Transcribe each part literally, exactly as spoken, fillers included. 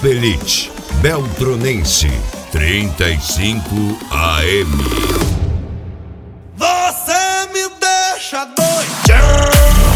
Grupo Elite, Beltronense, trinta e cinco A M. Você me deixa doidão.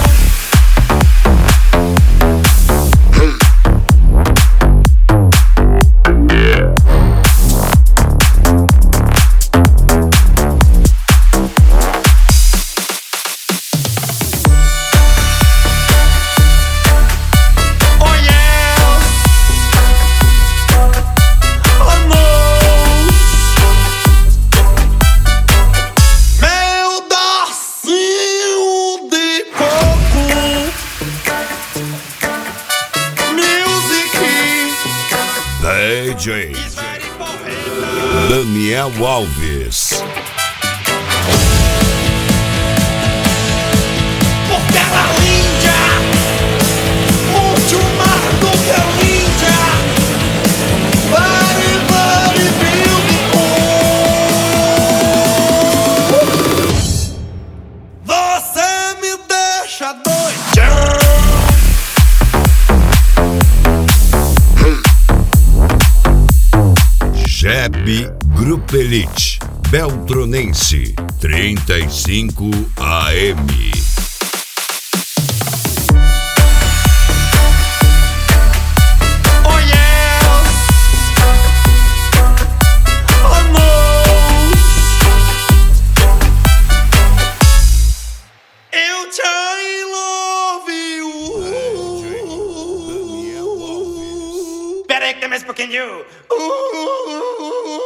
D J Daniel Alves. Porque ela é linda, muito mais do que linda. Very, very beautiful. Você me deixa doidão. Jeb Grupo Elite, Beltronense, trinta e cinco A M. Oh yes, oh no. Eu te love you. Peraí que tem mais um pouquinho. Uh,